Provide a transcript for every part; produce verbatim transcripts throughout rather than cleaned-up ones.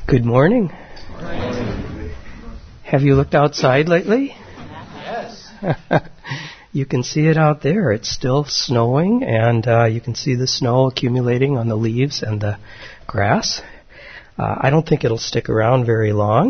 Good morning. Morning. Have you looked outside lately? Yes. You can see it out there. It's still snowing, and uh, you can see the snow accumulating on the leaves and the grass. Uh, I don't think it'll stick around very long.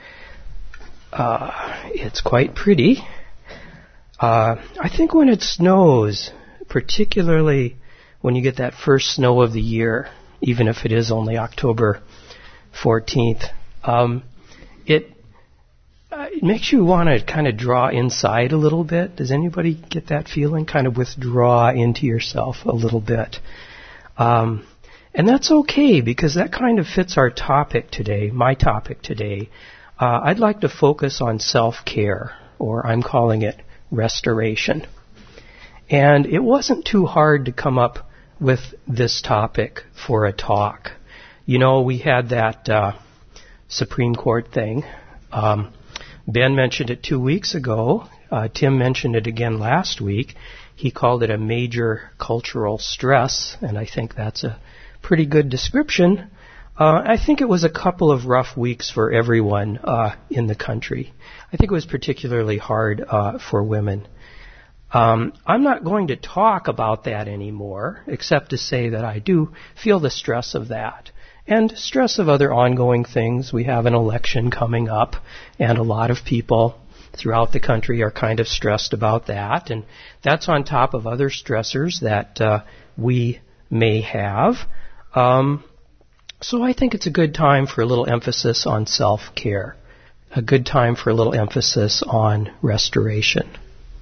Uh, it's quite pretty. Uh, I think when it snows, particularly when you get that first snow of the year, even if it is only October fourteenth, um, it uh, it makes you want to kind of draw inside a little bit. Does anybody get that feeling? Kind of withdraw into yourself a little bit. Um, and that's okay, because that kind of fits our topic today, my topic today. Uh, I'd like to focus on self-care, or I'm calling it restoration. And it wasn't too hard to come up with this topic for a talk. You know, we had that uh, Supreme Court thing. Um, Ben mentioned it two weeks ago. Uh, Tim mentioned it again last week. He called it a major cultural stress, and I think that's a pretty good description. Uh, I think it was a couple of rough weeks for everyone uh, in the country. I think it was particularly hard uh, for women. Um, I'm not going to talk about that anymore, except to say that I do feel the stress of that. And stress of other ongoing things. We have an election coming up, and a lot of people throughout the country are kind of stressed about that. And that's on top of other stressors that uh, we may have. Um, so I think it's a good time for a little emphasis on self-care. A good time for a little emphasis on restoration.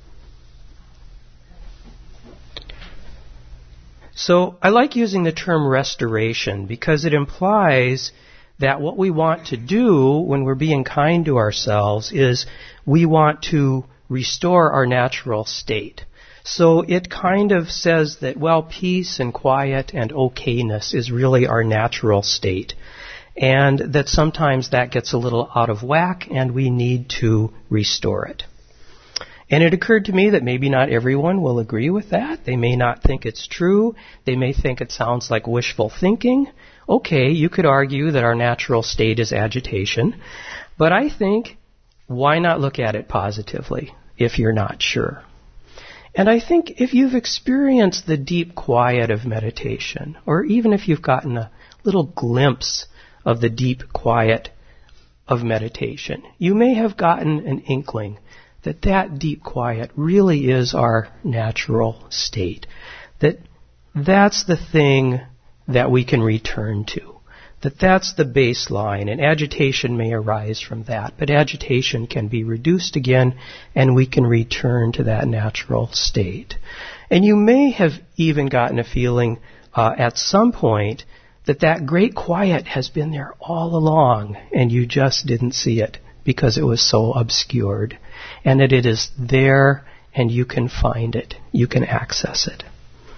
So I like using the term restoration because it implies that what we want to do when we're being kind to ourselves is we want to restore our natural state. So it kind of says that, well, peace and quiet and okayness is really our natural state. And that sometimes that gets a little out of whack and we need to restore it. And it occurred to me that maybe not everyone will agree with that. They may not think it's true. They may think it sounds like wishful thinking. Okay, you could argue that our natural state is agitation. But I think, why not look at it positively if you're not sure? And I think if you've experienced the deep quiet of meditation, or even if you've gotten a little glimpse of the deep quiet of meditation, you may have gotten an inkling that that deep quiet really is our natural state. That that's the thing that we can return to. That that's the baseline, and agitation may arise from that, but agitation can be reduced again, and we can return to that natural state. And you may have even gotten a feeling uh, at some point that that great quiet has been there all along, and you just didn't see it because it was so obscured. And that it is there, and you can find it. You can access it.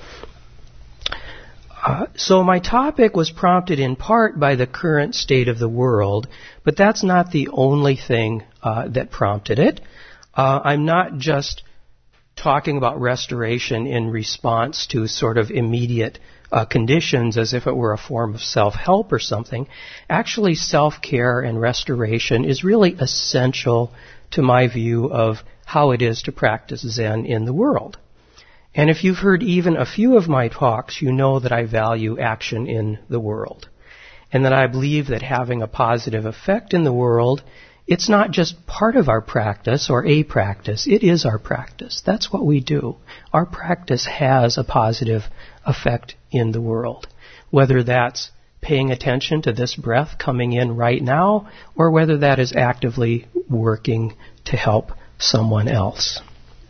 Uh, so my topic was prompted in part by the current state of the world, but that's not the only thing uh, that prompted it. Uh, I'm not just talking about restoration in response to sort of immediate uh, conditions as if it were a form of self-help or something. Actually, self-care and restoration is really essential to my view of how it is to practice Zen in the world. And if you've heard even a few of my talks, you know that I value action in the world. And that I believe that having a positive effect in the world, it's not just part of our practice or a practice, it is our practice. That's what we do. Our practice has a positive effect in the world. Whether that's paying attention to this breath coming in right now, or whether that is actively working to help someone else.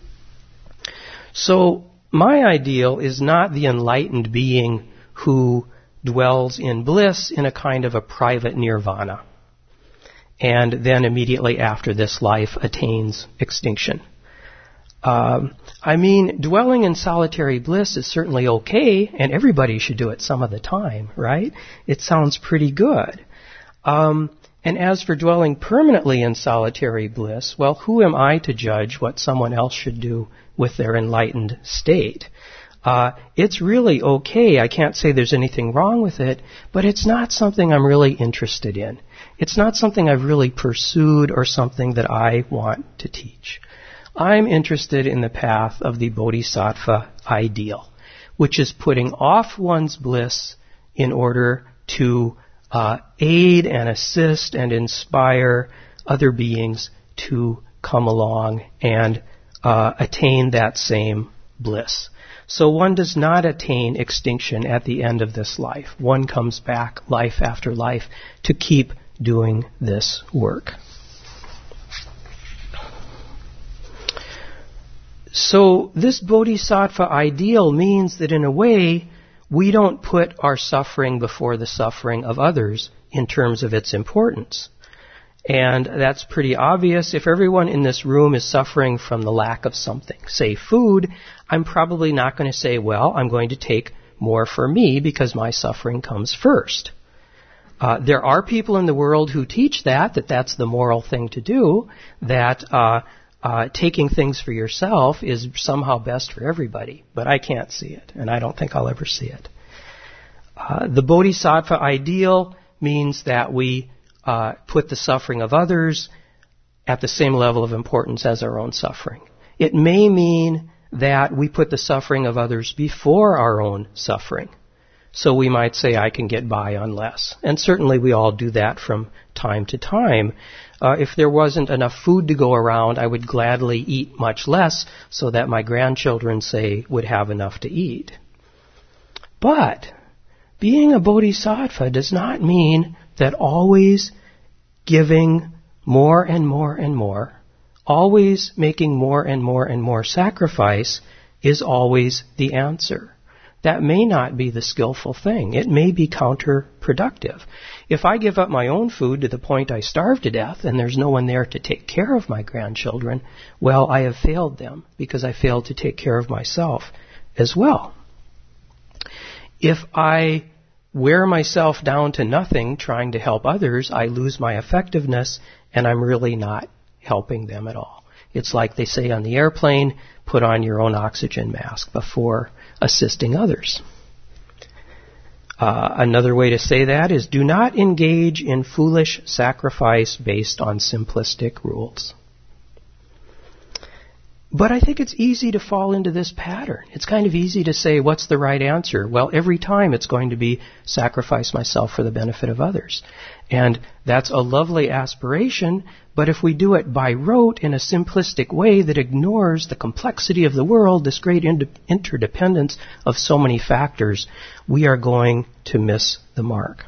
So, my ideal is not the enlightened being who dwells in bliss in a kind of a private nirvana, and then immediately after this life attains extinction. Um, I mean, dwelling in solitary bliss is certainly okay, and everybody should do it some of the time, right? It sounds pretty good. Um, and as for dwelling permanently in solitary bliss, well, who am I to judge what someone else should do with their enlightened state? Uh, it's really okay. I can't say there's anything wrong with it, but it's not something I'm really interested in. It's not something I've really pursued or something that I want to teach. I'm interested in the path of the Bodhisattva ideal, which is putting off one's bliss in order to uh, aid and assist and inspire other beings to come along and uh, attain that same bliss. So one does not attain extinction at the end of this life. One comes back life after life to keep doing this work. So this Bodhisattva ideal means that in a way, we don't put our suffering before the suffering of others in terms of its importance. And that's pretty obvious. If everyone in this room is suffering from the lack of something, say food, I'm probably not going to say, well, I'm going to take more for me because my suffering comes first. Uh, there are people in the world who teach that, that that's the moral thing to do, that uh, uh, taking things for yourself is somehow best for everybody. But I can't see it, and I don't think I'll ever see it. Uh, the Bodhisattva ideal means that we uh, put the suffering of others at the same level of importance as our own suffering. It may mean that we put the suffering of others before our own suffering. So we might say, I can get by on less. And certainly we all do that from time to time. Uh, if there wasn't enough food to go around, I would gladly eat much less so that my grandchildren, say, would have enough to eat. But being a bodhisattva does not mean that always giving more and more and more, always making more and more and more sacrifice is always the answer. That may not be the skillful thing. It may be counterproductive. If I give up my own food to the point I starve to death and there's no one there to take care of my grandchildren, well, I have failed them because I failed to take care of myself as well. If I wear myself down to nothing trying to help others, I lose my effectiveness and I'm really not helping them at all. It's like they say on the airplane, put on your own oxygen mask before assisting others. Uh, another way to say that is do not engage in foolish sacrifice based on simplistic rules. But I think it's easy to fall into this pattern. It's kind of easy to say, what's the right answer? Well, every time it's going to be sacrifice myself for the benefit of others. And that's a lovely aspiration, but if we do it by rote in a simplistic way that ignores the complexity of the world, this great ind- interdependence of so many factors, we are going to miss the mark.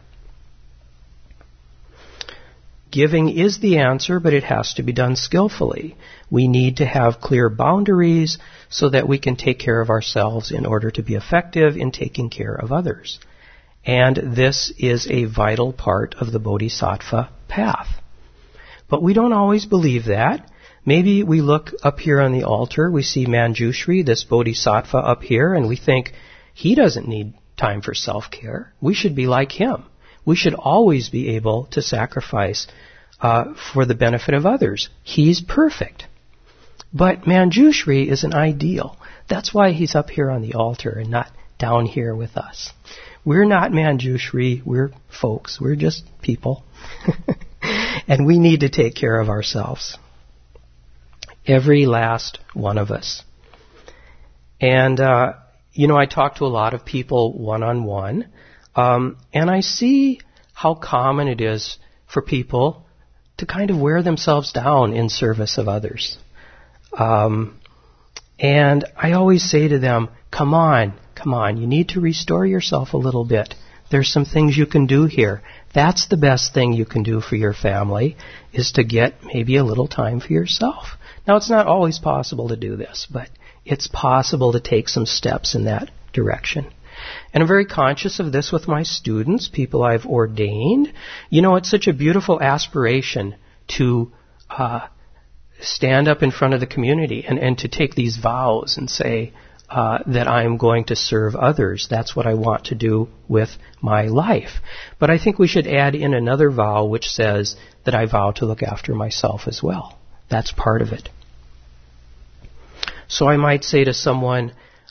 Giving is the answer, but it has to be done skillfully. We need to have clear boundaries so that we can take care of ourselves in order to be effective in taking care of others. And this is a vital part of the Bodhisattva path. But we don't always believe that. Maybe we look up here on the altar, we see Manjushri, this Bodhisattva up here, and we think, he doesn't need time for self-care. We should be like him. We should always be able to sacrifice uh, for the benefit of others. He's perfect. But Manjushri is an ideal. That's why he's up here on the altar and not down here with us. We're not Manjushri. We're folks. We're just people. And we need to take care of ourselves. Every last one of us. And, uh, you know, I talk to a lot of people one-on-one. Um, and I see how common it is for people to kind of wear themselves down in service of others. Um, and I always say to them, come on, come on, you need to restore yourself a little bit. There's some things you can do here. That's the best thing you can do for your family, is to get maybe a little time for yourself. Now, it's not always possible to do this, but it's possible to take some steps in that direction. And I'm very conscious of this with my students, people I've ordained. You know, it's such a beautiful aspiration to uh, stand up in front of the community and, and to take these vows and say uh, that I'm going to serve others. That's what I want to do with my life. But I think we should add in another vow which says that I vow to look after myself as well. That's part of it. So I might say to someone,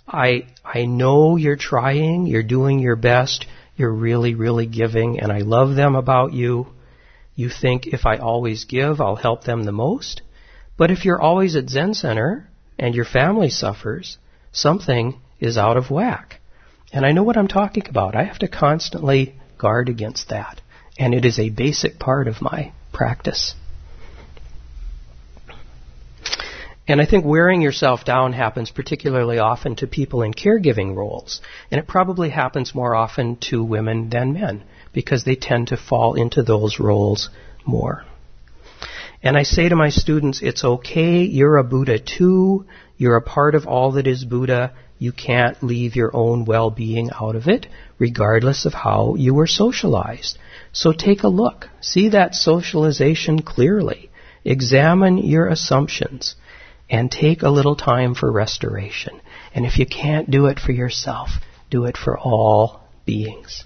I I know you're trying, you're doing your best, you're really, really giving, and I love them about you. You think if I always give, I'll help them the most. But if you're always at Zen Center and your family suffers, something is out of whack. And I know what I'm talking about. I have to constantly guard against that. And it is a basic part of my practice. And I think wearing yourself down happens particularly often to people in caregiving roles. And it probably happens more often to women than men because they tend to fall into those roles more. And I say to my students, it's okay, you're a Buddha too. You're a part of all that is Buddha. You can't leave your own well-being out of it, regardless of how you were socialized. So take a look. See that socialization clearly. Examine your assumptions. And take a little time for restoration. And if you can't do it for yourself, do it for all beings.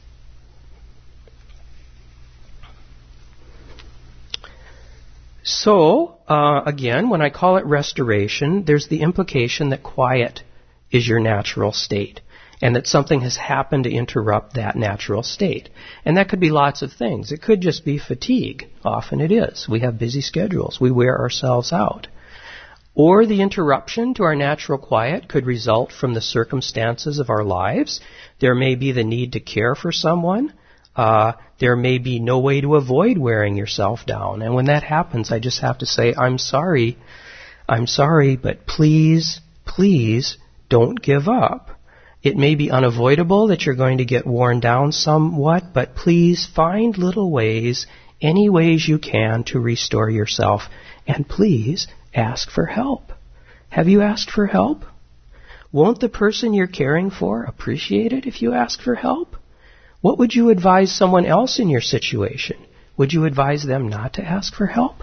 So, uh, again, when I call it restoration, there's the implication that quiet is your natural state, and that something has happened to interrupt that natural state. And that could be lots of things. It could just be fatigue. Often it is. We have busy schedules. We wear ourselves out. Or the interruption to our natural quiet could result from the circumstances of our lives. There may be the need to care for someone. Uh, there may be no way to avoid wearing yourself down. And when that happens, I just have to say, I'm sorry. I'm sorry, but please, please don't give up. It may be unavoidable that you're going to get worn down somewhat, but please find little ways, any ways you can to restore yourself. And please ask for help. Have you asked for help? Won't the person you're caring for appreciate it if you ask for help? What would you advise someone else in your situation? Would you advise them not to ask for help?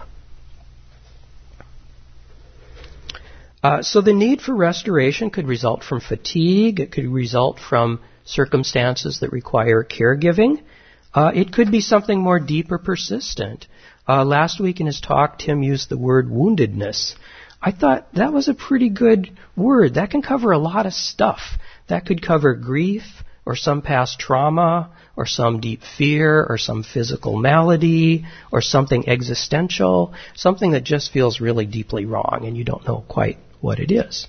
Uh, so the need for restoration could result from fatigue. It could result from circumstances that require caregiving. Uh, it could be something more deep or persistent. Uh, last week in his talk, Tim used the word woundedness. I thought that was a pretty good word. That can cover a lot of stuff. That could cover grief, or some past trauma, or some deep fear, or some physical malady, or something existential, something that just feels really deeply wrong and you don't know quite what it is.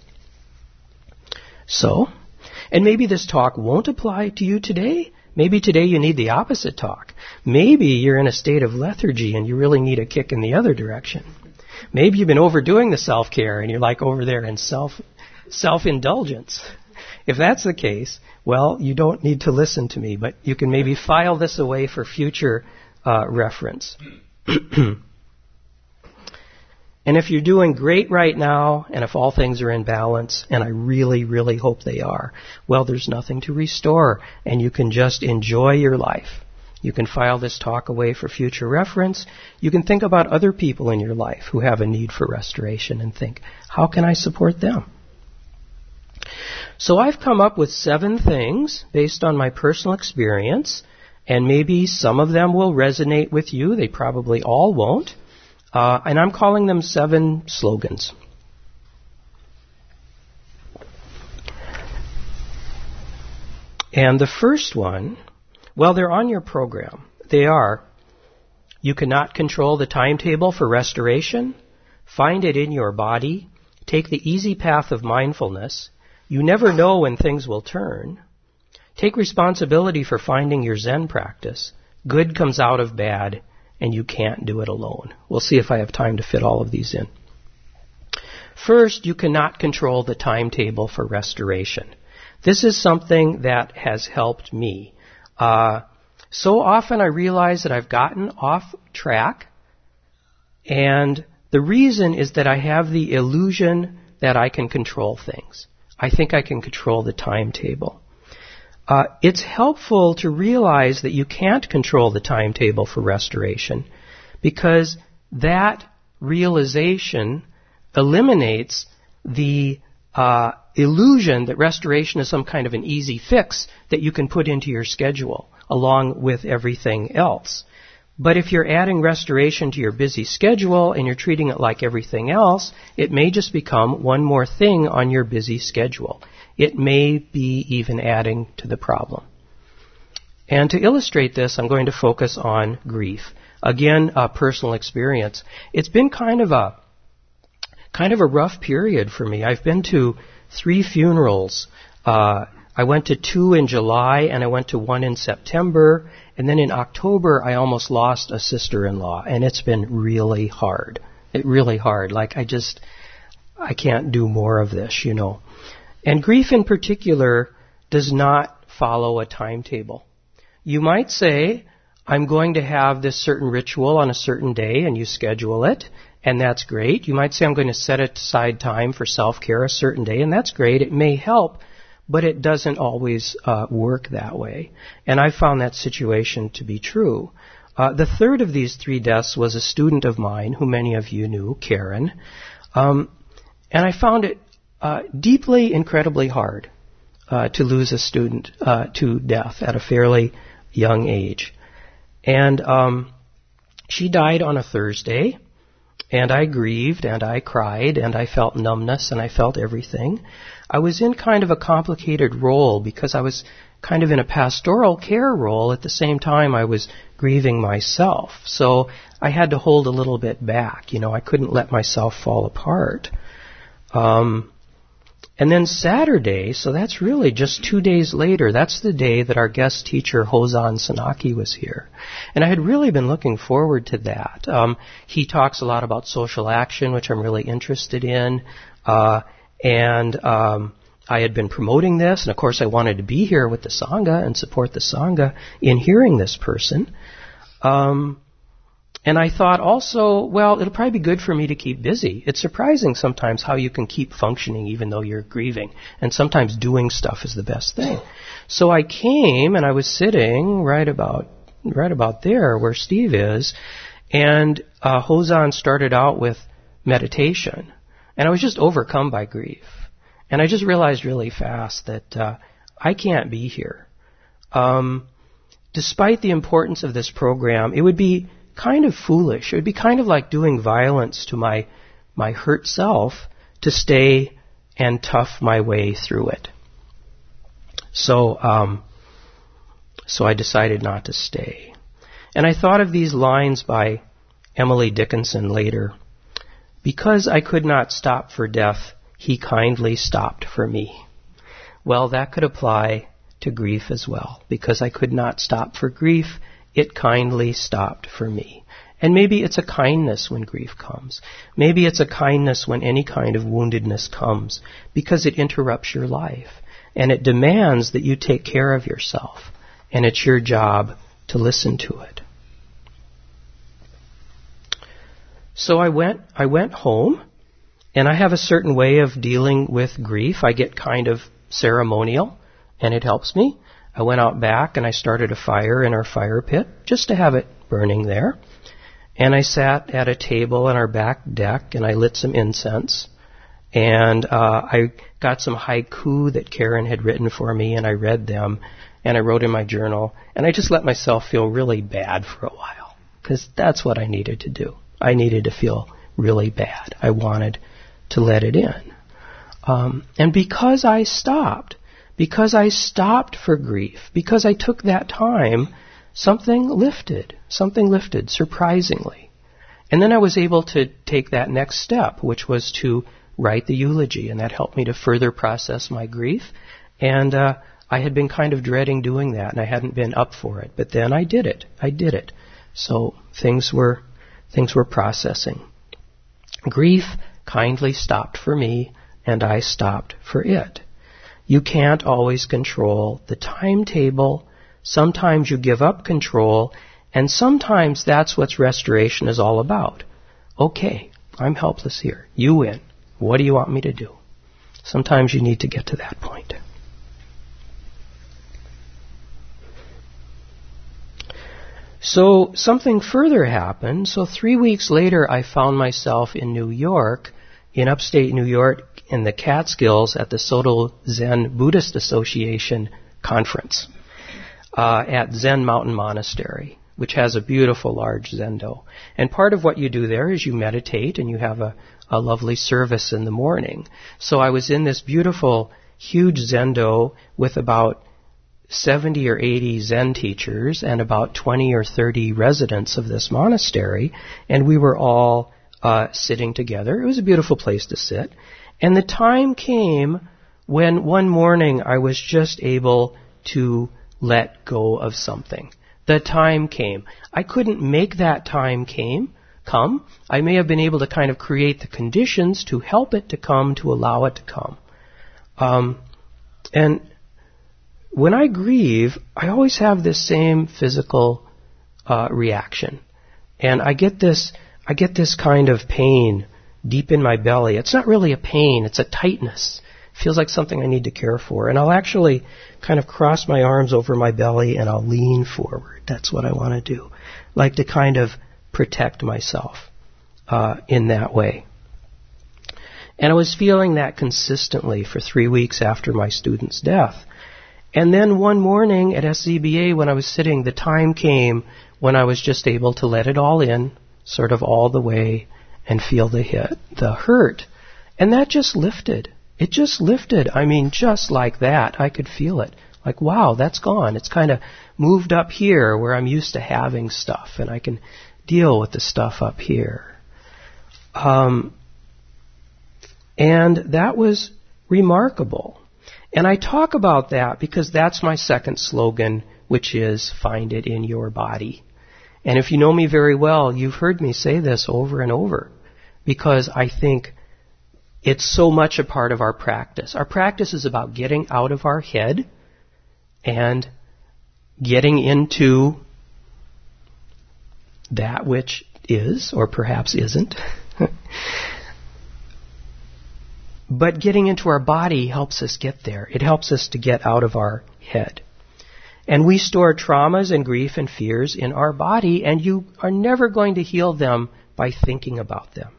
So, and maybe this talk won't apply to you today. Maybe today you need the opposite talk. Maybe you're in a state of lethargy and you really need a kick in the other direction. Maybe you've been overdoing the self-care and you're like over there in self, self-indulgence. If that's the case, well, you don't need to listen to me, but you can maybe file this away for future uh, reference. And if you're doing great right now, and if all things are in balance, and I really, really hope they are, well, there's nothing to restore, and you can just enjoy your life. You can file this talk away for future reference. You can think about other people in your life who have a need for restoration and think, how can I support them? So I've come up with seven things based on my personal experience, and maybe some of them will resonate with you. They probably all won't. Uh, and I'm calling them seven slogans. And the first one, well, they're on your program. They are, you cannot control the timetable for restoration. Find it in your body. Take the easy path of mindfulness. You never know when things will turn. Take responsibility for finding your Zen practice. Good comes out of bad, and you can't do it alone. We'll see if I have time to fit all of these in. First, you cannot control the timetable for restoration. This is something that has helped me. Uh, so often I realize that I've gotten off track, and the reason is that I have the illusion that I can control things. I think I can control the timetable. Uh, it's helpful to realize that you can't control the timetable for restoration, because that realization eliminates the uh, illusion that restoration is some kind of an easy fix that you can put into your schedule along with everything else. But if you're adding restoration to your busy schedule and you're treating it like everything else, it may just become one more thing on your busy schedule. it may be even adding to the problem. And to illustrate this, I'm going to focus on grief. Again, a personal experience. It's been kind of a kind of a rough period for me. I've been to three funerals. Uh, I went to two in July, and I went to one in September, and then in October I almost lost a sister-in-law, and it's been really hard. It really hard. Like I just, I can't do more of this, you know. And grief in particular does not follow a timetable. You might say, I'm going to have this certain ritual on a certain day, and you schedule it, and that's great. You might say, I'm going to set aside time for self-care a certain day, and that's great. It may help, but it doesn't always uh, work that way. And I found that situation to be true. Uh, the third of these three deaths was a student of mine, who many of you knew, Karen. Um, and I found it uh, deeply, incredibly hard uh, to lose a student uh, to death at a fairly young age. And um, she died on a Thursday, and I grieved, and I cried, and I felt numbness, and I felt everything. I was in kind of a complicated role because I was kind of in a pastoral care role. At the same time, I was grieving myself. So I had to hold a little bit back. You know, I couldn't let myself fall apart. Um, and then Saturday, so that's really just two days later, that's the day that our guest teacher, Hozan Sanaki, was here. And I had really been looking forward to that. Um, he talks a lot about social action, which I'm really interested in. Uh, and um, I had been promoting this, and of course I wanted to be here with the Sangha and support the Sangha in hearing this person. Um, and I thought also, well, it'll probably be good for me to keep busy. It's surprising sometimes how you can keep functioning even though you're grieving. And sometimes doing stuff is the best thing. So I came, and I was sitting right about right about there where Steve is, and uh, Hozan started out with meditation. And I was just overcome by grief. And I just realized really fast that uh, I can't be here. Um, despite the importance of this program, it would be kind of foolish. It would be kind of like doing violence to my my hurt self to stay and tough my way through it. So, um, so I decided not to stay. And I thought of these lines by Emily Dickinson later. Because I could not stop for death, he kindly stopped for me. Well, that could apply to grief as well. Because I could not stop for grief, it kindly stopped for me. And maybe it's a kindness when grief comes. Maybe it's a kindness when any kind of woundedness comes, because it interrupts your life. And it demands that you take care of yourself. And it's your job to listen to it. So I went, I went home, and I have a certain way of dealing with grief. I get kind of ceremonial, and it helps me. I went out back, and I started a fire in our fire pit, just to have it burning there. And I sat at a table on our back deck, and I lit some incense. And uh, I got some haiku that Karen had written for me, and I read them, and I wrote in my journal. And I just let myself feel really bad for a while, because that's what I needed to do. I needed to feel really bad. I wanted to let it in. Um, and because I stopped, because I stopped for grief, because I took that time, something lifted. Something lifted, surprisingly. And then I was able to take that next step, which was to write the eulogy, and that helped me to further process my grief. And uh, I had been kind of dreading doing that, and I hadn't been up for it. But then I did it. I did it. So things were... Things were processing. Grief kindly stopped for me, and I stopped for it. You can't always control the timetable. Sometimes you give up control, and sometimes that's what restoration is all about. Okay, I'm helpless here. You win. What do you want me to do? Sometimes you need to get to that point. So something further happened. So three weeks later, I found myself in New York, in upstate New York, in the Catskills at the Soto Zen Buddhist Association conference uh, at Zen Mountain Monastery, which has a beautiful large zendo. And part of what you do there is you meditate, and you have a, a lovely service in the morning. So I was in this beautiful huge zendo with about seventy or eighty Zen teachers and about twenty or thirty residents of this monastery, and we were all uh, sitting together. It was a beautiful place to sit. And the time came when one morning I was just able to let go of something. The time came. I couldn't make that time came come. I may have been able to kind of create the conditions to help it to come, to allow it to come. Um, and when I grieve, I always have this same physical uh, reaction, and I get this, I get this kind of pain deep in my belly. It's not really a pain; it's a tightness. It feels like something I need to care for, and I'll actually kind of cross my arms over my belly and I'll lean forward. That's what I want to do, like to kind of protect myself uh, in that way. And I was feeling that consistently for three weeks after my student's death. And then one morning at S Z B A, when I was sitting, the time came when I was just able to let it all in, sort of all the way, and feel the hit, the hurt. And that just lifted. It just lifted. I mean, just like that, I could feel it. Like, wow, that's gone. It's kind of moved up here where I'm used to having stuff, and I can deal with the stuff up here. Um, and that was remarkable. And I talk about that because that's my second slogan, which is find it in your body. And if you know me very well, you've heard me say this over and over because I think it's so much a part of our practice. Our practice is about getting out of our head and getting into that which is, or perhaps isn't. But getting into our body helps us get there. It helps us to get out of our head. And we store traumas and grief and fears in our body, and you are never going to heal them by thinking about them.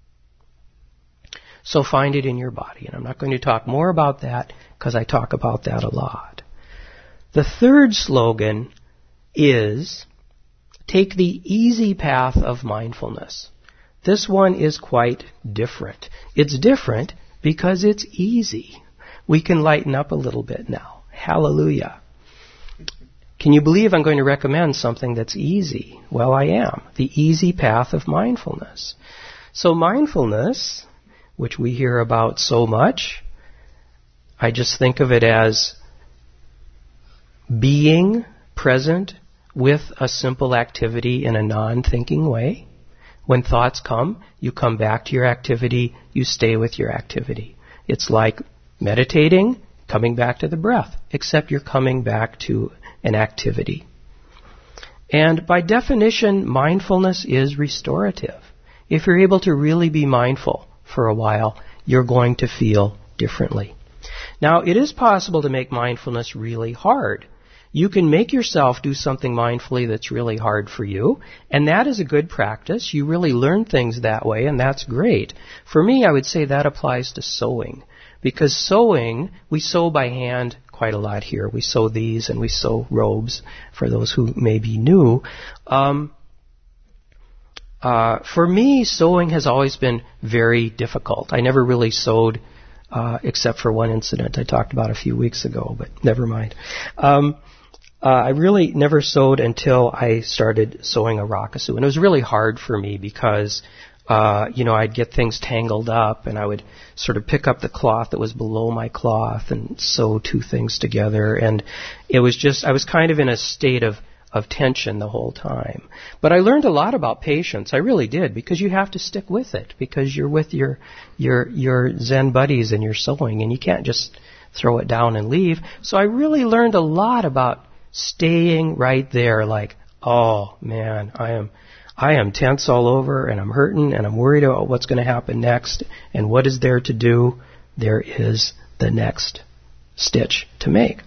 So find it in your body. And I'm not going to talk more about that because I talk about that a lot. The third slogan is take the easy path of mindfulness. This one is quite different. It's different because it's easy. We can lighten up a little bit now. Hallelujah. Can you believe I'm going to recommend something that's easy? Well, I am. The easy path of mindfulness. So mindfulness, which we hear about so much, I just think of it as being present with a simple activity in a non-thinking way. When thoughts come, you come back to your activity, you stay with your activity. It's like meditating, coming back to the breath, except you're coming back to an activity. And by definition, mindfulness is restorative. If you're able to really be mindful for a while, you're going to feel differently. Now, it is possible to make mindfulness really hard. You can make yourself do something mindfully that's really hard for you, and that is a good practice. You really learn things that way, and that's great. For me, I would say that applies to sewing, because sewing, we sew by hand quite a lot here. We sew these, and we sew robes, for those who may be new. Um, uh, for me, sewing has always been very difficult. I never really sewed, uh, except for one incident I talked about a few weeks ago, but never mind. Um, Uh, I really never sewed until I started sewing a rakusu. And it was really hard for me because, uh, you know, I'd get things tangled up and I would sort of pick up the cloth that was below my cloth and sew two things together. And it was just, I was kind of in a state of, of tension the whole time. But I learned a lot about patience. I really did, because you have to stick with it, because you're with your, your, your Zen buddies and you're sewing, and you can't just throw it down and leave. So I really learned a lot about staying right there, like, oh man, I am I am tense all over, and I'm hurting, and I'm worried about what's going to happen next, and what is there to do? There is the next stitch to make.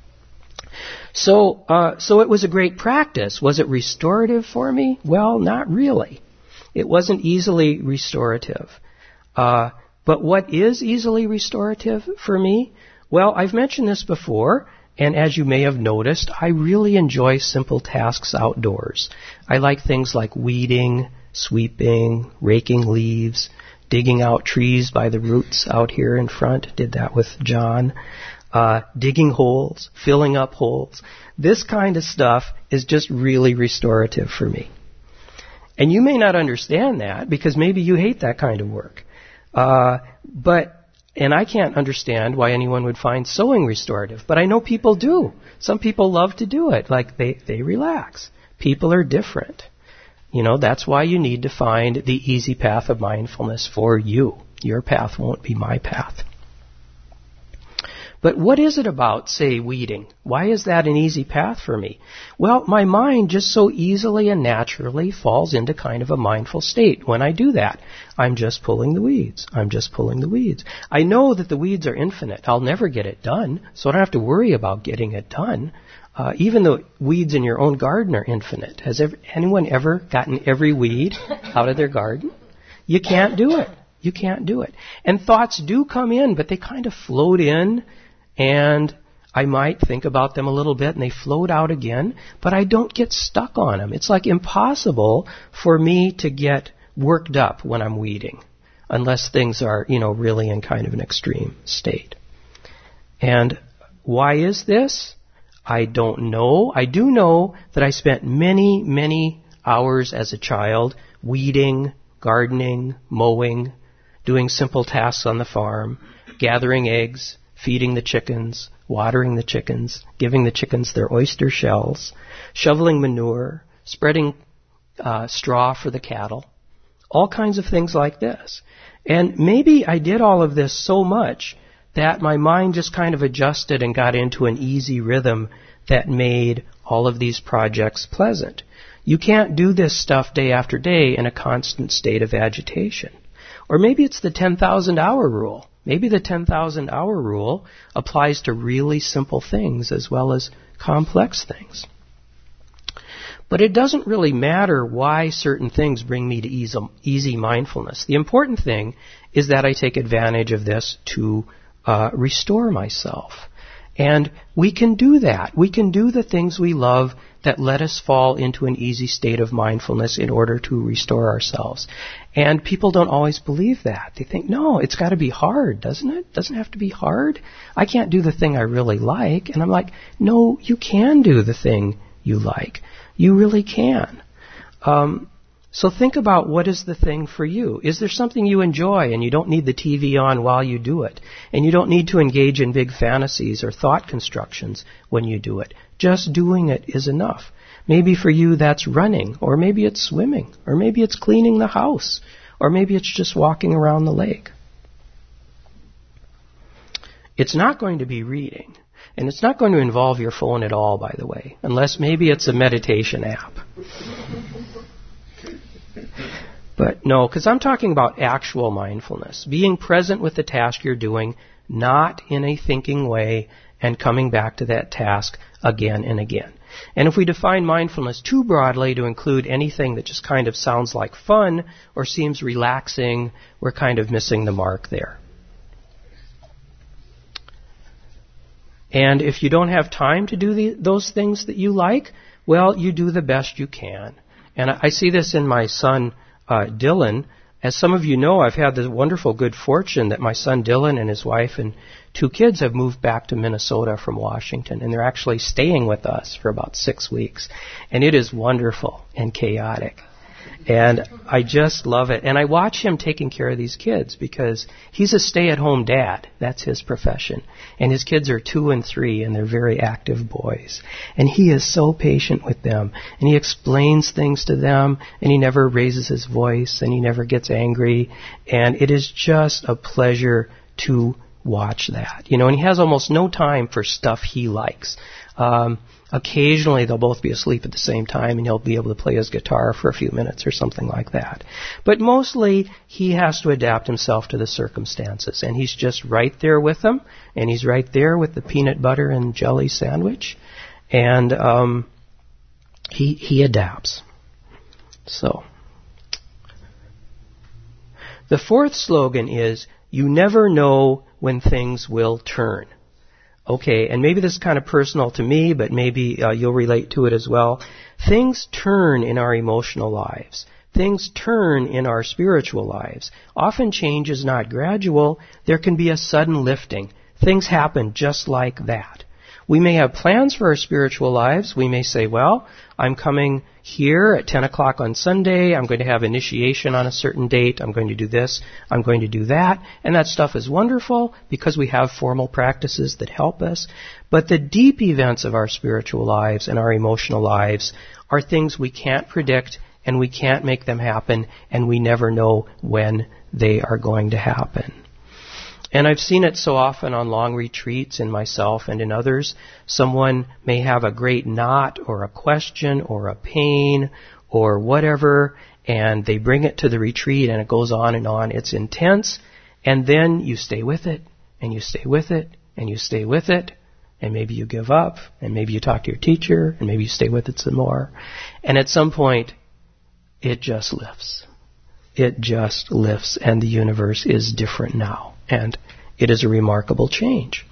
So, uh, so it was a great practice. Was it restorative for me? Well, not really. It wasn't easily restorative. Uh, but what is easily restorative for me? Well, I've mentioned this before. And as you may have noticed, I really enjoy simple tasks outdoors. I like things like weeding, sweeping, raking leaves, digging out trees by the roots out here in front. Did that with John. Uh, digging holes, filling up holes. This kind of stuff is just really restorative for me. And you may not understand that because maybe you hate that kind of work. Uh, but, and I can't understand why anyone would find sewing restorative, but I know people do. Some people love to do it, like they, they relax. People are different. You know, that's why you need to find the easy path of mindfulness for you. Your path won't be my path. But what is it about, say, weeding? Why is that an easy path for me? Well, my mind just so easily and naturally falls into kind of a mindful state when I do that. I'm just pulling the weeds. I'm just pulling the weeds. I know that the weeds are infinite. I'll never get it done, so I don't have to worry about getting it done. Uh, even the weeds in your own garden are infinite. Has ever, anyone ever gotten every weed out of their garden? You can't do it. You can't do it. And thoughts do come in, but they kind of float in. And I might think about them a little bit and they float out again, but I don't get stuck on them. It's like impossible for me to get worked up when I'm weeding, unless things are, you know, really in kind of an extreme state. And why is this? I don't know. I do know that I spent many, many hours as a child weeding, gardening, mowing, doing simple tasks on the farm, gathering eggs, feeding the chickens, watering the chickens, giving the chickens their oyster shells, shoveling manure, spreading uh, straw for the cattle, all kinds of things like this. And maybe I did all of this so much that my mind just kind of adjusted and got into an easy rhythm that made all of these projects pleasant. You can't do this stuff day after day in a constant state of agitation. Or maybe it's the ten thousand hour rule. Maybe the ten thousand hour rule applies to really simple things as well as complex things. But it doesn't really matter why certain things bring me to easy, easy mindfulness. The important thing is that I take advantage of this to uh, restore myself. And we can do that. We can do the things we love that let us fall into an easy state of mindfulness in order to restore ourselves. And people don't always believe that. They think, no, it's got to be hard, doesn't it? Doesn't it have to be hard? I can't do the thing I really like. And I'm like, no, you can do the thing you like. You really can. Um, so think about what is the thing for you. Is there something you enjoy and you don't need the T V on while you do it? And you don't need to engage in big fantasies or thought constructions when you do it. Just doing it is enough. Maybe for you that's running, or maybe it's swimming, or maybe it's cleaning the house, or maybe it's just walking around the lake. It's not going to be reading, and it's not going to involve your phone at all, by the way, unless maybe it's a meditation app. But no, because I'm talking about actual mindfulness, being present with the task you're doing, not in a thinking way, and coming back to that task again and again. And if we define mindfulness too broadly to include anything that just kind of sounds like fun or seems relaxing, we're kind of missing the mark there. And if you don't have time to do the, those things that you like, well, you do the best you can. And I, I see this in my son, uh, Dylan. As some of you know, I've had the wonderful good fortune that my son Dylan and his wife and two kids have moved back to Minnesota from Washington, and they're actually staying with us for about six weeks. And it is wonderful and chaotic. And I just love it. And I watch him taking care of these kids because he's a stay-at-home dad. That's his profession. And his kids are two and three, and they're very active boys. And he is so patient with them. And he explains things to them, and he never raises his voice, and he never gets angry. And it is just a pleasure to watch that. You know, and he has almost no time for stuff he likes. Um, occasionally they'll both be asleep at the same time and he'll be able to play his guitar for a few minutes or something like that. But mostly he has to adapt himself to the circumstances, and he's just right there with them, and he's right there with the peanut butter and jelly sandwich, and um, he he adapts. So the fourth slogan is, you never know when things will turn. Okay, and maybe this is kind of personal to me, but maybe uh, you'll relate to it as well. Things turn in our emotional lives. things turn in our spiritual lives. Often change is not gradual. There can be a sudden lifting. Things happen just like that. We may have plans for our spiritual lives. We may say, well, I'm coming here at ten o'clock on Sunday. I'm going to have initiation on a certain date. I'm going to do this. I'm going to do that. And that stuff is wonderful because we have formal practices that help us. But the deep events of our spiritual lives and our emotional lives are things we can't predict, and we can't make them happen, and we never know when they are going to happen. And I've seen it so often on long retreats in myself and in others. Someone may have a great knot or a question or a pain or whatever, and they bring it to the retreat, and it goes on and on. It's intense, and then you stay with it, and you stay with it, and you stay with it, and maybe you give up, and maybe you talk to your teacher, and maybe you stay with it some more. And at some point, it just lifts. It just lifts, and the universe is different now. And it is a remarkable change.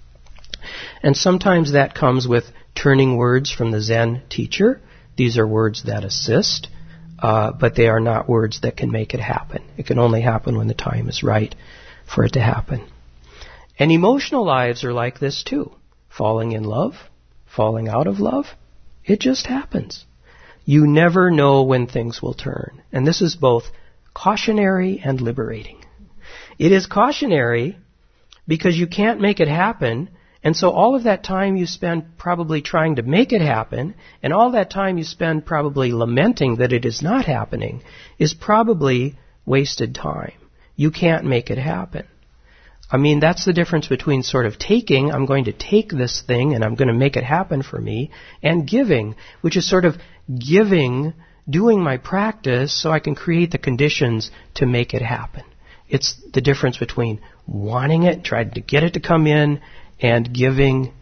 And sometimes that comes with turning words from the Zen teacher. These are words that assist, uh, but they are not words that can make it happen. It can only happen when the time is right for it to happen. And emotional lives are like this too. Falling in love, falling out of love, it just happens. You never know when things will turn. And this is both cautionary and liberating. It is cautionary because you can't make it happen, and so all of that time you spend probably trying to make it happen, and all that time you spend probably lamenting that it is not happening, is probably wasted time. You can't make it happen. I mean, that's the difference between sort of taking, I'm going to take this thing and I'm going to make it happen for me, and giving, which is sort of giving, doing my practice so I can create the conditions to make it happen. It's the difference between wanting it, trying to get it to come in, and giving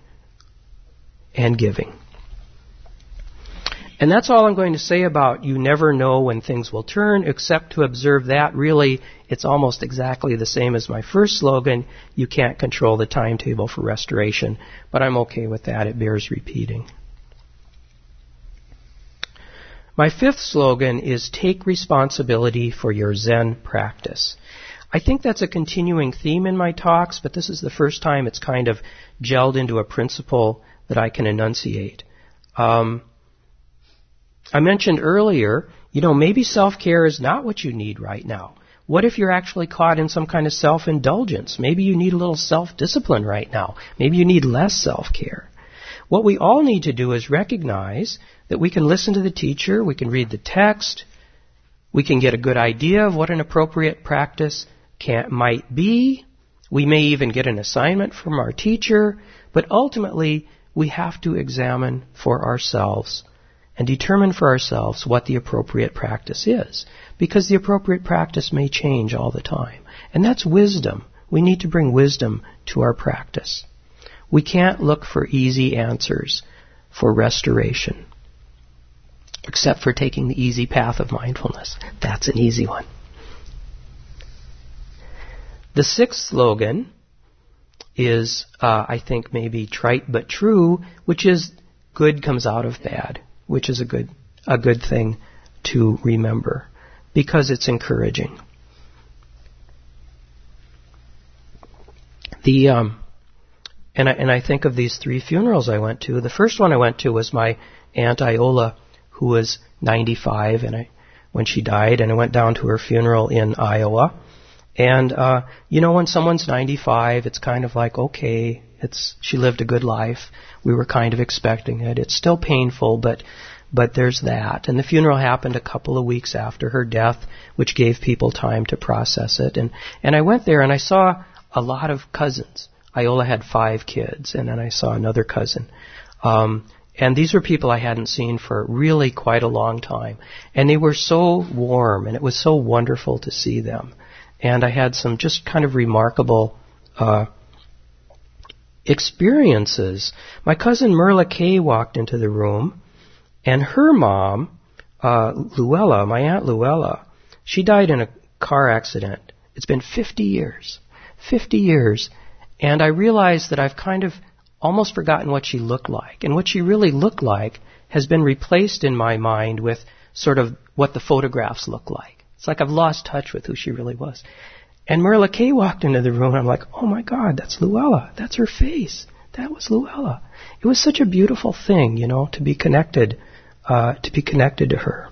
and giving. And that's all I'm going to say about you never know when things will turn, except to observe that really it's almost exactly the same as my first slogan, you can't control the timetable for restoration, but I'm okay with that, it bears repeating. My fifth slogan is take responsibility for your Zen practice. I think that's a continuing theme in my talks, but this is the first time it's kind of gelled into a principle that I can enunciate. Um, I mentioned earlier, you know, maybe self-care is not what you need right now. What if you're actually caught in some kind of self-indulgence? Maybe you need a little self-discipline right now. Maybe you need less self-care. What we all need to do is recognize that we can listen to the teacher, we can read the text, we can get a good idea of what an appropriate practice can, might be. We may even get an assignment from our teacher, but ultimately we have to examine for ourselves and determine for ourselves what the appropriate practice is, because the appropriate practice may change all the time. And that's wisdom. We need to bring wisdom to our practice. We can't look for easy answers for restoration, except for taking the easy path of mindfulness. That's an easy one. The sixth slogan is, uh, I think, maybe trite but true, which is good comes out of bad, which is a good a good thing to remember because it's encouraging. The um, and I, and I think of these three funerals I went to. The first one I went to was my Aunt Iola, who was ninety-five, and I when she died, and I went down to her funeral in Iowa. And, uh, you know, when someone's ninety-five, it's kind of like, okay, it's she lived a good life. We were kind of expecting it. It's still painful, but but there's that. And the funeral happened a couple of weeks after her death, which gave people time to process it. And, and I went there and I saw a lot of cousins. Iola had five kids, and then I saw another cousin. Um, and these were people I hadn't seen for really quite a long time. And they were so warm, and it was so wonderful to see them. And I had some just kind of remarkable uh, experiences. My cousin Merla Kay walked into the room, and her mom, uh, Luella, my Aunt Luella, she died in a car accident. It's been fifty years. fifty years. And I realized that I've kind of almost forgotten what she looked like. And what she really looked like has been replaced in my mind with sort of what the photographs look like. It's like I've lost touch with who she really was. And Marla Kay walked into the room, and I'm like, oh my God, that's Luella. That's her face. That was Luella. It was such a beautiful thing, you know, to be connected, uh, to be connected to her.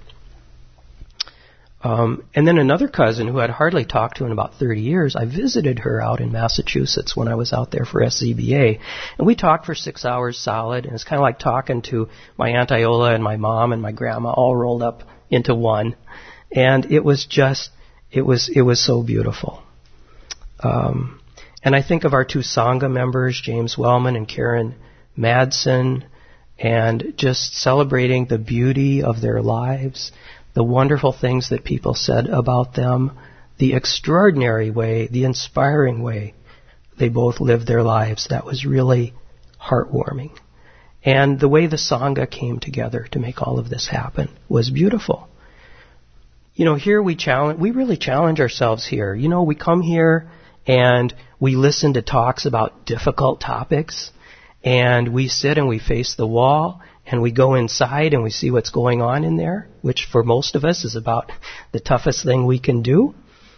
Um, and then another cousin who I'd hardly talked to in about thirty years, I visited her out in Massachusetts when I was out there for S Z B A. And we talked for six hours solid, and it's kind of like talking to my Aunt Iola and my mom and my grandma all rolled up into one. And it was just, it was, it was so beautiful. Um, and I think of our two Sangha members, James Wellman and Karen Madsen, and just celebrating the beauty of their lives, the wonderful things that people said about them, the extraordinary way, the inspiring way they both lived their lives. That was really heartwarming. And the way the Sangha came together to make all of this happen was beautiful. You know, here we challenge, we really challenge ourselves here. You know, we come here and we listen to talks about difficult topics, and we sit and we face the wall, and we go inside and we see what's going on in there, which for most of us is about the toughest thing we can do.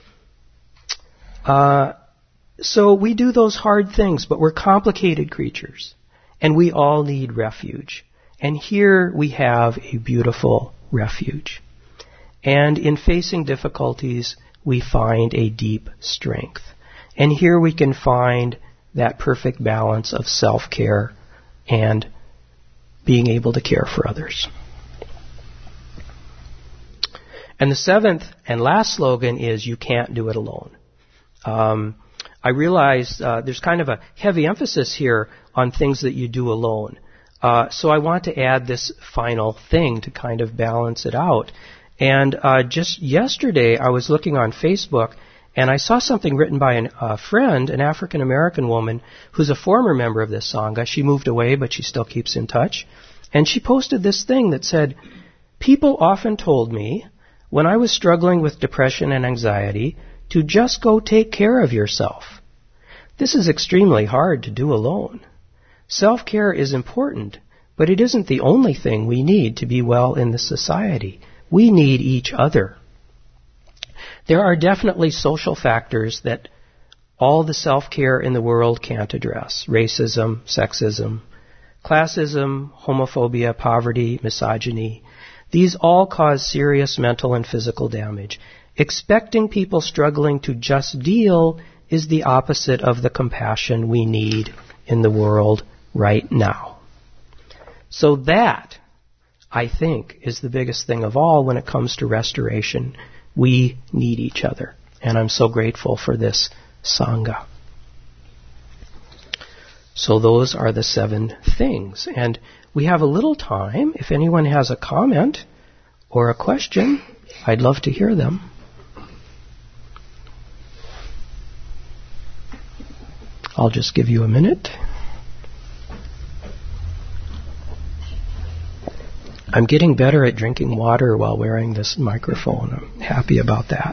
Uh, so we do those hard things, but we're complicated creatures, and we all need refuge. And here we have a beautiful refuge. And in facing difficulties, we find a deep strength. And here we can find that perfect balance of self-care and being able to care for others. And the seventh and last slogan is, you can't do it alone. Um, I realize uh, there's kind of a heavy emphasis here on things that you do alone. Uh, so I want to add this final thing to kind of balance it out. And uh, just yesterday, I was looking on Facebook, and I saw something written by a uh, friend, an African-American woman, who's a former member of this Sangha. She moved away, but she still keeps in touch. And she posted this thing that said, people often told me, when I was struggling with depression and anxiety, to just go take care of yourself. This is extremely hard to do alone. Self-care is important, but it isn't the only thing we need to be well in this society. We need each other. There are definitely social factors that all the self-care in the world can't address. Racism, sexism, classism, homophobia, poverty, misogyny. These all cause serious mental and physical damage. Expecting people struggling to just deal is the opposite of the compassion we need in the world right now. So that, I think, is the biggest thing of all when it comes to restoration. We need each other. And I'm so grateful for this Sangha. So those are the seven things. And we have a little time. If anyone has a comment or a question, I'd love to hear them. I'll just give you a minute. I'm getting better at drinking water while wearing this microphone. I'm happy about that.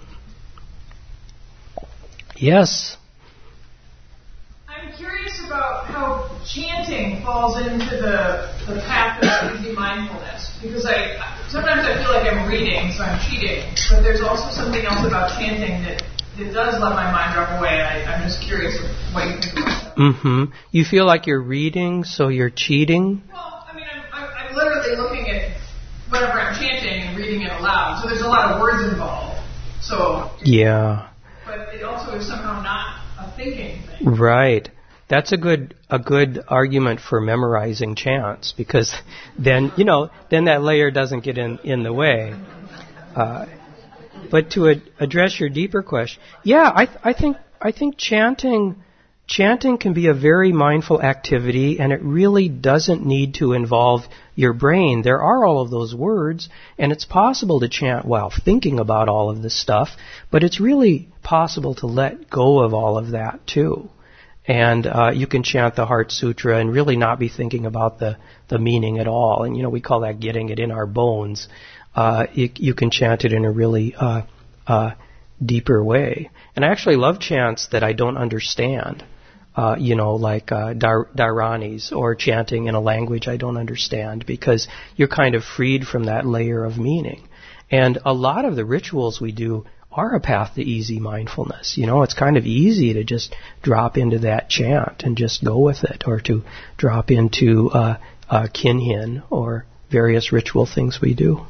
Yes? I'm curious about how chanting falls into the, the path of easy mindfulness. Because I sometimes I feel like I'm reading, so I'm cheating. But there's also something else about chanting that, that does let my mind drop away. I, I'm just curious what you think about that. Mm-hmm. You feel like you're reading, so you're cheating? Well, I mean, I'm, I'm, I'm literally looking at whatever I'm chanting and reading it aloud. So there's a lot of words involved. So yeah. But it also is somehow not a thinking thing. Right. That's a good a good argument for memorizing chants, because then, you know, then that layer doesn't get in, in the way. Uh, but to ad- address your deeper question, yeah, I th- I think I think chanting chanting can be a very mindful activity, and it really doesn't need to involve your brain. There are all of those words, and it's possible to chant while thinking about all of this stuff, but it's really possible to let go of all of that too. And uh, you can chant the Heart Sutra and really not be thinking about the, the meaning at all. And, you know, we call that getting it in our bones. Uh, you, you can chant it in a really uh, uh, deeper way. And I actually love chants that I don't understand. uh, you know, like uh, Dar- Dharani's or chanting in a language I don't understand, because you're kind of freed from that layer of meaning. And a lot of the rituals we do are a path to easy mindfulness. You know, it's kind of easy to just drop into that chant and just go with it, or to drop into uh, uh, kinhin or various ritual things we do.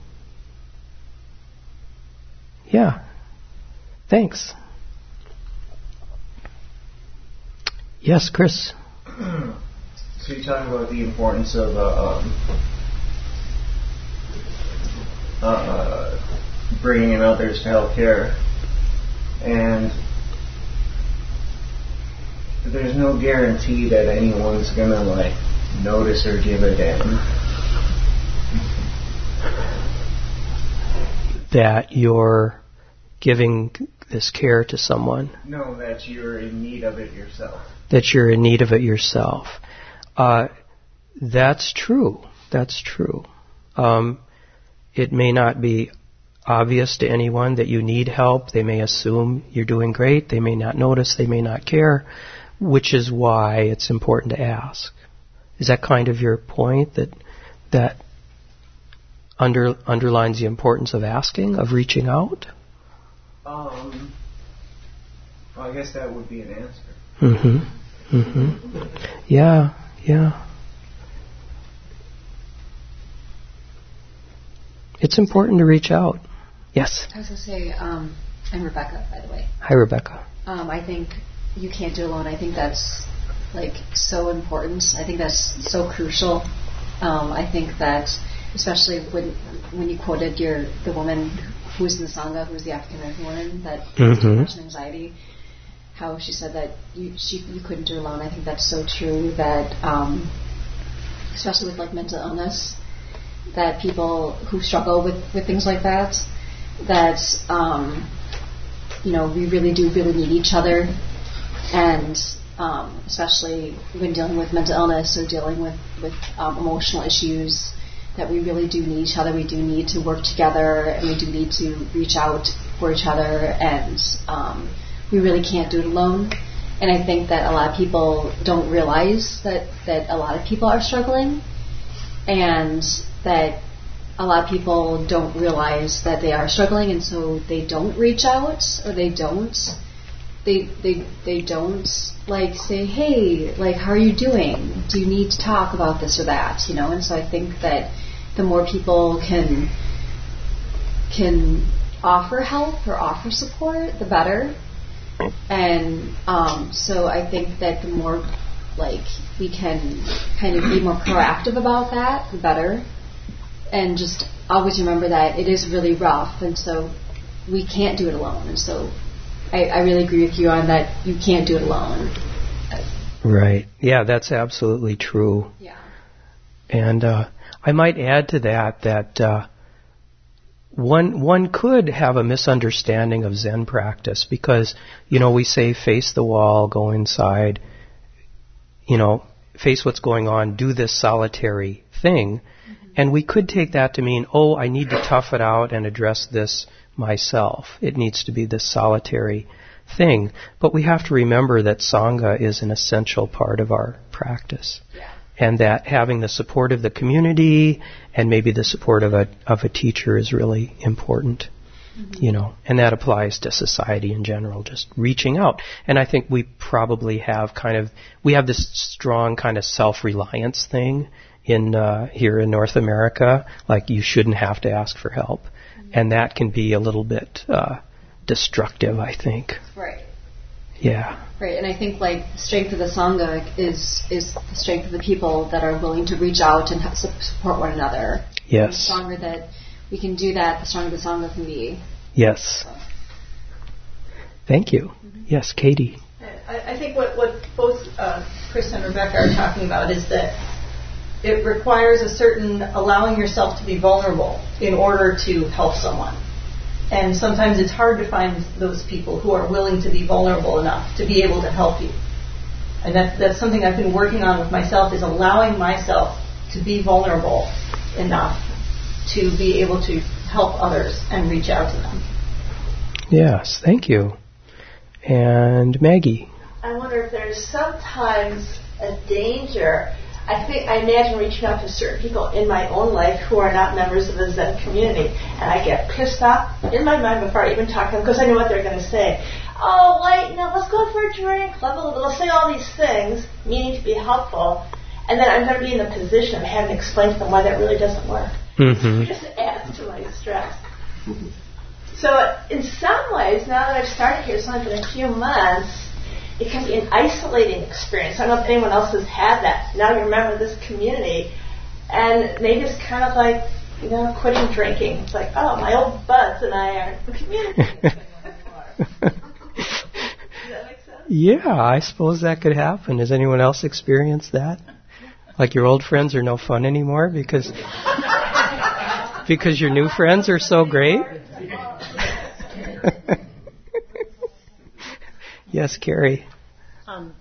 Yeah. Thanks. Yes, Chris. So you talk about the importance of uh, um, uh, bringing in others to help care, and there's no guarantee that anyone's gonna like notice or give a damn. That you're giving this care to someone. No, that you're in need of it yourself. That you're in need of it yourself. Uh, that's true. That's true. Um, it may not be obvious to anyone that you need help. They may assume you're doing great. They may not notice. They may not care, which is why it's important to ask. Is that kind of your point, that that under, underlines the importance of asking, of reaching out? Um, well, I guess that would be an answer. Mm-hmm. Mm-hmm. Yeah, yeah. It's important to reach out. Yes? I was going to say, um, I'm Rebecca, by the way. Hi, Rebecca. Um, I think you can't do it alone. I think that's, like, so important. I think that's so crucial. Um, I think that, especially when when you quoted your the woman who was in the Sangha, who was the African American woman that has mm-hmm. depression and anxiety, how she said that you she you couldn't do it alone. I think that's so true. That um, especially with like mental illness, that people who struggle with, with things like that, that um, you know we really do really need each other, and um, especially when dealing with mental illness or dealing with with um, emotional issues, that we really do need each other. We do need to work together, and we do need to reach out for each other, and um, we really can't do it alone. And I think that a lot of people don't realize that, that a lot of people are struggling, and that a lot of people don't realize that they are struggling, and so they don't reach out, or they don't they they they don't like say, hey, like, how are you doing? Do you need to talk about this or that? You know, and so I think that the more people can can offer help or offer support, the better. And um, so I think that the more like we can kind of be more proactive about that, the better. And just always remember that it is really rough, and so we can't do it alone. And so I, I really agree with you on that. You can't do it alone. Right. Yeah, that's absolutely true. Yeah. And uh, I might add to that that uh, one one could have a misunderstanding of Zen practice, because, you know, we say face the wall, go inside, you know, face what's going on, do this solitary thing. Mm-hmm. And we could take that to mean, oh, I need to tough it out and address this myself. It needs to be this solitary thing. But we have to remember that Sangha is an essential part of our practice. Yeah. And that having the support of the community and maybe the support of a of a teacher is really important. Mm-hmm. You know, and that applies to society in general, just reaching out. And I think we probably have kind of, we have this strong kind of self-reliance thing in uh, here in North America, like you shouldn't have to ask for help. Mm-hmm. And that can be a little bit uh, destructive, I think. Right. Yeah. Right, and I think like the strength of the Sangha is is the strength of the people that are willing to reach out and ha- support one another. Yes. The stronger that we can do that, the stronger the Sangha can be. Yes. So. Thank you. Mm-hmm. Yes, Katie. I, I think what, what both uh, Chris and Rebecca are talking about is that it requires a certain allowing yourself to be vulnerable in order to help someone. And sometimes it's hard to find those people who are willing to be vulnerable enough to be able to help you. And that, that's something I've been working on with myself, is allowing myself to be vulnerable enough to be able to help others and reach out to them. Yes, thank you. And Maggie. I wonder if there's sometimes a danger. I think I imagine reaching out to certain people in my own life who are not members of the Zen community, and I get pissed off in my mind before I even talk to them because I know what they're going to say. Oh, wait, no, let's go for a drink. They'll say all these things, meaning to be helpful, and then I'm going to be in the position of having to explain to them why that really doesn't work. Mm-hmm. It just adds to my stress. So in some ways, now that I've started here, it's only been a few months, it can be an isolating experience. I don't know if anyone else has had that. Now you're a member of this community, and maybe it's kind of like, you know, quitting drinking. It's like, oh, my old buds and I are communicating. Does that make sense? Yeah, I suppose that could happen. Has anyone else experienced that? Like your old friends are no fun anymore because because your new friends are so great? Yes, Carrie. Um,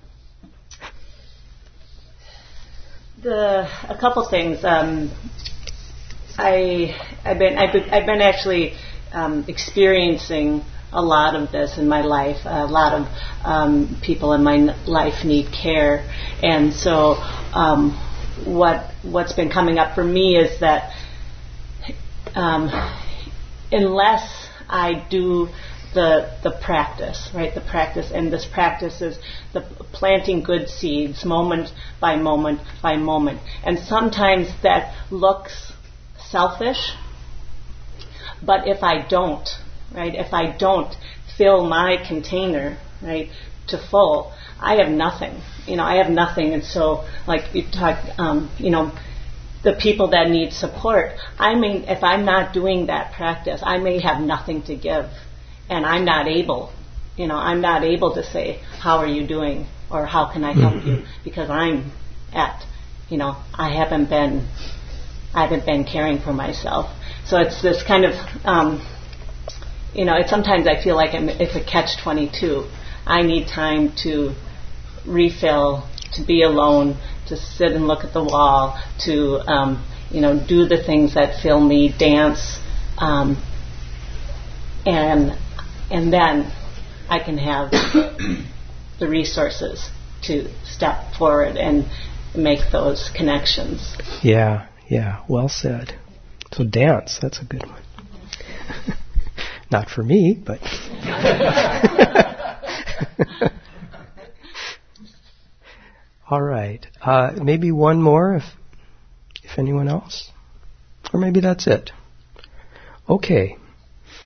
the a couple things. Um, I I've been I've been, I've been actually um, experiencing a lot of this in my life. A lot of um, people in my life need care, and so um, what what's been coming up for me is that um, unless I do the the practice, right? The practice, and this practice is the planting good seeds, moment by moment by moment. And sometimes that looks selfish, but if I don't, right? If I don't fill my container, right, to full, I have nothing. You know, I have nothing. And so, like you talk, um, you know, the people that need support, I mean, if I'm not doing that practice, I may have nothing to give. And I'm not able, you know, I'm not able to say, how are you doing? Or how can I help you? Because I'm at, you know, I haven't been, I haven't been caring for myself. So it's this kind of, um, you know, it's sometimes I feel like I'm, it's a catch twenty-two. I need time to refill, to be alone, to sit and look at the wall, to, um, you know, do the things that fill me, dance, um, and and then I can have the resources to step forward and make those connections. Yeah, yeah, well said. So dance, that's a good one. Not for me, but... All right. Uh, maybe one more, if if anyone else? Or maybe that's it. Okay.